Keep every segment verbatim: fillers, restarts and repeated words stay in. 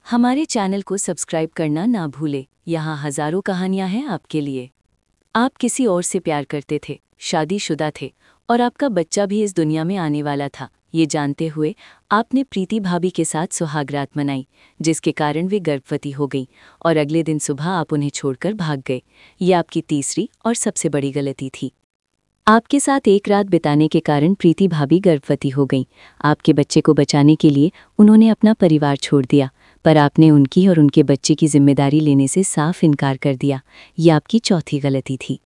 हमारे चैनल को सब्सक्राइब करना ना भूले। यहाँ हजारों कहानियां हैं आपके लिए। आप किसी और से प्यार करते थे, शादीशुदा थे और आपका बच्चा भी इस दुनिया में आने वाला था। ये जानते हुए आपने प्रीति भाभी के साथ सुहागरात मनाई, जिसके कारण वे गर्भवती हो गई और अगले दिन सुबह आप उन्हें छोड़कर भाग गए। ये आपकी तीसरी और सबसे बड़ी गलती थी। आपके साथ एक रात बिताने के कारण प्रीति भाभी गर्भवती हो गई। आपके बच्चे को बचाने के लिए उन्होंने अपना परिवार छोड़ दिया, पर आपने उनकी और उनके बच्चे की जिम्मेदारी लेने से साफ इनकार कर दिया। ये आपकी चौथी गलती थी।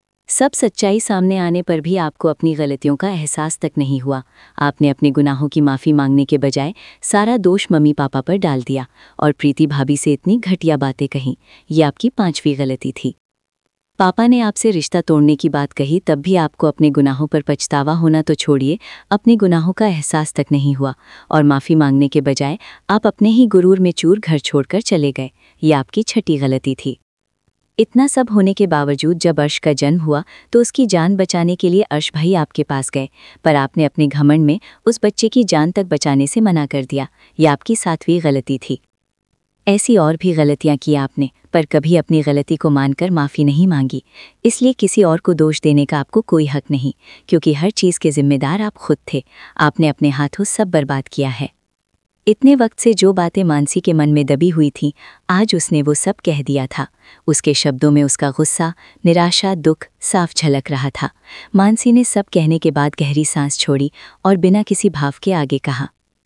सब सच्चाई सामने आने पर भी आपको अपनी गलतियों का एहसास तक नहीं हुआ। आपने अपने गुनाहों की माफ़ी मांगने के बजाय सारा दोष मम्मी पापा पर डाल दिया और प्रीति भाभी से इतनी घटिया बातें कहीं। ये आपकी पांचवी गलती थी। पापा ने आपसे रिश्ता तोड़ने की बात कही, तब भी आपको अपने गुनाहों पर पछतावा होना तो छोड़िए, अपने गुनाहों का एहसास तक नहीं हुआ और माफ़ी मांगने के बजाय आप अपने ही गुरूर में चूर घर छोड़कर चले गए। ये आपकी छठी गलती थी। इतना सब होने के बावजूद जब अर्श का जन्म हुआ तो उसकी जान बचाने के लिए अर्श भाई आपके पास गए, पर आपने अपने घमंड में उस बच्चे की जान तक बचाने से मना कर दिया। ये आपकी सातवीं गलती थी। ऐसी और भी गलतियां की आपने, पर कभी अपनी गलती को मानकर माफ़ी नहीं मांगी। इसलिए किसी और को दोष देने का आपको कोई हक नहीं, क्योंकि हर चीज़ के जिम्मेदार आप खुद थे। आपने अपने हाथों सब बर्बाद किया है। इतने वक्त से जो बातें मानसी के मन में दबी हुई थीं, आज उसने वो सब कह दिया था। उसके शब्दों में उसका गुस्सा, निराशा, दुख साफ झलक रहा था। मानसी ने सब कहने के बाद गहरी सांस छोड़ी और बिना किसी भाव के आगे कहा,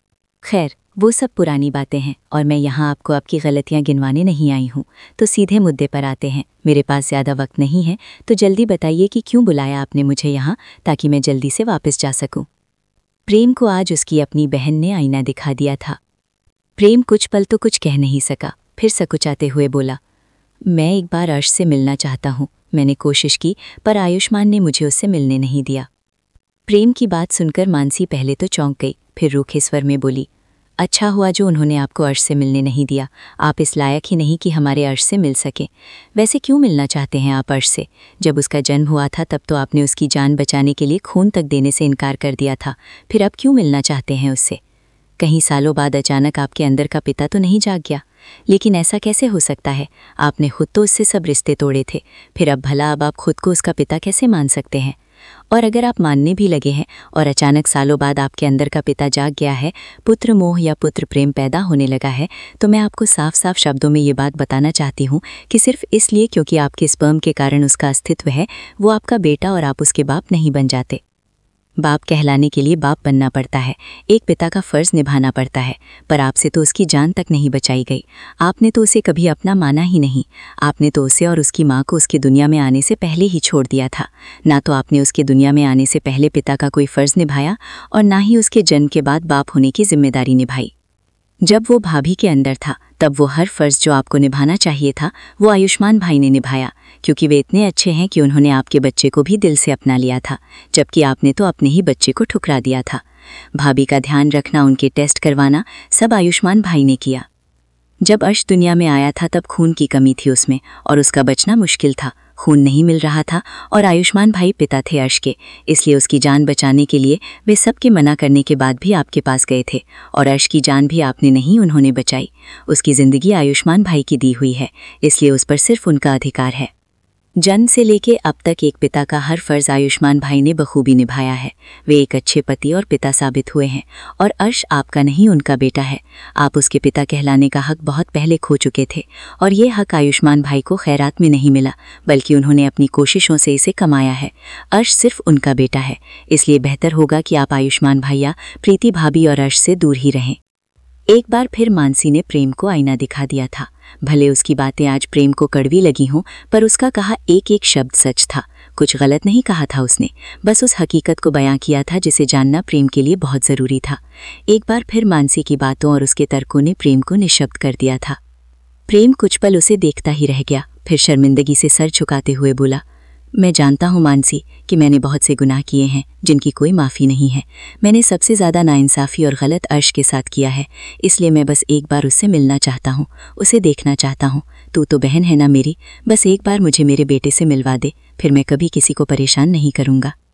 खैर वो सब पुरानी बातें हैं और मैं यहाँ आपको आपकी गलतियाँ गिनवाने नहीं आई हूँ, तो सीधे मुद्दे पर आते हैं। मेरे पास ज़्यादा वक्त नहीं है, तो जल्दी बताइए कि क्यों बुलाया आपने मुझे यहाँ, ताकि मैं जल्दी से वापस जा सकूँ। प्रेम को आज उसकी अपनी बहन ने आईना दिखा दिया था। प्रेम कुछ पल तो कुछ कह नहीं सका, फिर सकुचाते हुए बोला, मैं एक बार अर्श से मिलना चाहता हूँ। मैंने कोशिश की, पर आयुष्मान ने मुझे उससे मिलने नहीं दिया। प्रेम की बात सुनकर मानसी पहले तो चौंक गई, फिर रूखे स्वर में बोली, अच्छा हुआ जो उन्होंने आपको अर्श से मिलने नहीं दिया। आप इस लायक ही नहीं कि हमारे अर्श से मिल सके। वैसे क्यों मिलना चाहते हैं आप अर्श से? जब उसका जन्म हुआ था तब तो आपने उसकी जान बचाने के लिए खून तक देने से इनकार कर दिया था, फिर अब क्यों मिलना चाहते हैं उससे? कहीं सालों बाद अचानक आपके अंदर का पिता तो नहीं जाग गया? लेकिन ऐसा कैसे हो सकता है? आपने खुद तो उससे सब रिश्ते तोड़े थे, फिर अब भला अब आप खुद को उसका पिता कैसे मान सकते हैं? और अगर आप मानने भी लगे हैं और अचानक सालों बाद आपके अंदर का पिता जाग गया है, पुत्र मोह या पुत्र प्रेम पैदा होने लगा है, तो मैं आपको साफ साफ शब्दों में ये बात बताना चाहती हूँ कि सिर्फ इसलिए क्योंकि आपके स्पर्म के कारण उसका अस्तित्व है, वो आपका बेटा और आप उसके बाप नहीं बन जाते। बाप कहलाने के लिए बाप बनना पड़ता है, एक पिता का फ़र्ज़ निभाना पड़ता है, पर आपसे तो उसकी जान तक नहीं बचाई गई। आपने तो उसे कभी अपना माना ही नहीं। आपने तो उसे और उसकी माँ को उसकी दुनिया में आने से पहले ही छोड़ दिया था। ना तो आपने उसके दुनिया में आने से पहले पिता का कोई फ़र्ज़ निभाया और ना ही उसके जन्म के बाद बाप होने की जिम्मेदारी निभाई। जब वो भाभी के अंदर था तब वो हर फ़र्ज़ जो आपको निभाना चाहिए था वो आयुष्मान भाई ने निभाया, क्योंकि वे इतने अच्छे हैं कि उन्होंने आपके बच्चे को भी दिल से अपना लिया था, जबकि आपने तो अपने ही बच्चे को ठुकरा दिया था। भाभी का ध्यान रखना, उनके टेस्ट करवाना, सब आयुष्मान भाई ने किया। जब अर्श दुनिया में आया था तब खून की कमी थी उसमें और उसका बचना मुश्किल था। खून नहीं मिल रहा था और आयुष्मान भाई पिता थे अर्श के, इसलिए उसकी जान बचाने के लिए वे सबके मना करने के बाद भी आपके पास गए थे। और अर्श की जान भी आपने नहीं, उन्होंने बचाई। उसकी ज़िंदगी आयुष्मान भाई की दी हुई है, इसलिए उस पर सिर्फ उनका अधिकार है। जन्म से लेके अब तक एक पिता का हर फ़र्ज़ आयुष्मान भाई ने बखूबी निभाया है। वे एक अच्छे पति और पिता साबित हुए हैं और अर्श आपका नहीं, उनका बेटा है। आप उसके पिता कहलाने का हक बहुत पहले खो चुके थे और ये हक आयुष्मान भाई को खैरात में नहीं मिला, बल्कि उन्होंने अपनी कोशिशों से इसे कमाया है। अर्श सिर्फ उनका बेटा है, इसलिए बेहतर होगा कि आप आयुष्मान भैया, प्रीति भाभी और अर्श से दूर ही रहें। एक बार फिर मानसी ने प्रेम को आईना दिखा दिया था। भले उसकी बातें आज प्रेम को कड़वी लगी हों, पर उसका कहा एक एक शब्द सच था। कुछ गलत नहीं कहा था उसने, बस उस हकीकत को बयां किया था जिसे जानना प्रेम के लिए बहुत ज़रूरी था। एक बार फिर मानसी की बातों और उसके तर्कों ने प्रेम को निशब्द कर दिया था। प्रेम कुछ पल उसे देखता ही रह गया, फिर शर्मिंदगी से सर झुकाते हुए बोला, मैं जानता हूँ मानसी कि मैंने बहुत से गुनाह किए हैं जिनकी कोई माफ़ी नहीं है। मैंने सबसे ज़्यादा नाइंसाफ़ी और गलत अर्श के साथ किया है, इसलिए मैं बस एक बार उससे मिलना चाहता हूँ, उसे देखना चाहता हूँ। तू तो बहन है ना मेरी, बस एक बार मुझे मेरे बेटे से मिलवा दे, फिर मैं कभी किसी को परेशान नहीं करूँगा।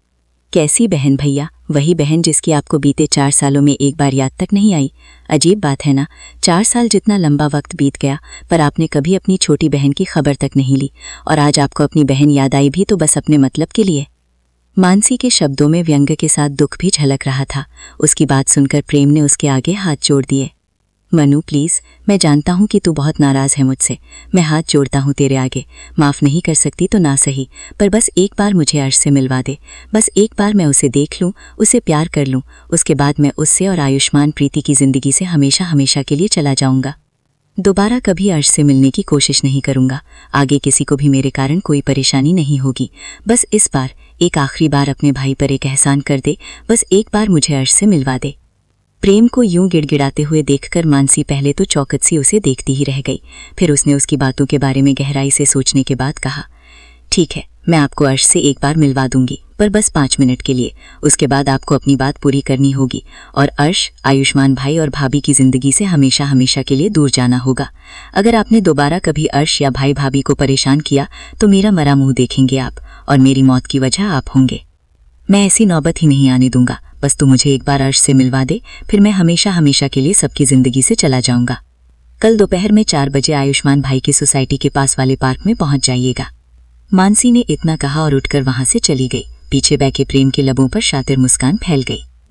कैसी बहन भैया? वही बहन जिसकी आपको बीते चार सालों में एक बार याद तक नहीं आई। अजीब बात है ना, चार साल जितना लंबा वक्त बीत गया पर आपने कभी अपनी छोटी बहन की खबर तक नहीं ली, और आज आपको अपनी बहन याद आई भी तो बस अपने मतलब के लिए। मानसी के शब्दों में व्यंग्य के साथ दुख भी झलक रहा था। उसकी बात सुनकर प्रेम ने उसके आगे हाथ जोड़ दिए। मनु प्लीज़, मैं जानता हूँ कि तू बहुत नाराज़ है मुझसे। मैं हाथ जोड़ता हूँ तेरे आगे। माफ़ नहीं कर सकती तो ना सही, पर बस एक बार मुझे अर्श से मिलवा दे। बस एक बार मैं उसे देख लूँ, उसे प्यार कर लूँ, उसके बाद मैं उससे और आयुष्मान प्रीति की ज़िंदगी से हमेशा हमेशा के लिए चला जाऊँगा। दोबारा कभी अर्श से मिलने की कोशिश नहीं करूँगा। आगे किसी को भी मेरे कारण कोई परेशानी नहीं होगी। बस इस बार, एक आखिरी बार अपने भाई पर एक एहसान कर दे। बस एक बार मुझे अर्श से मिलवा दे। प्रेम को यूं गिड़गिड़ाते हुए देखकर मानसी पहले तो चौकत सी उसे देखती ही रह गई। फिर उसने उसकी बातों के बारे में गहराई से सोचने के बाद कहा, ठीक है, मैं आपको अर्श से एक बार मिलवा दूंगी, पर बस पाँच मिनट के लिए। उसके बाद आपको अपनी बात पूरी करनी होगी और अर्श, आयुष्मान भाई और भाभी की जिंदगी से हमेशा हमेशा के लिए दूर जाना होगा। अगर आपने दोबारा कभी अर्श या भाई भाभी को परेशान किया तो मेरा मरा मुंह देखेंगे आप, और मेरी मौत की वजह आप होंगे। मैं ऐसी नौबत ही नहीं आने दूंगा। बस तू मुझे एक बार अर्श से मिलवा दे, फिर मैं हमेशा हमेशा के लिए सबकी जिंदगी से चला जाऊंगा। कल दोपहर में चार बजे आयुष्मान भाई की सोसाइटी के पास वाले पार्क में पहुंच जाइएगा। मानसी ने इतना कहा और उठकर वहां से चली गई। पीछे बैठे प्रेम के लबों पर शातिर मुस्कान फैल गई।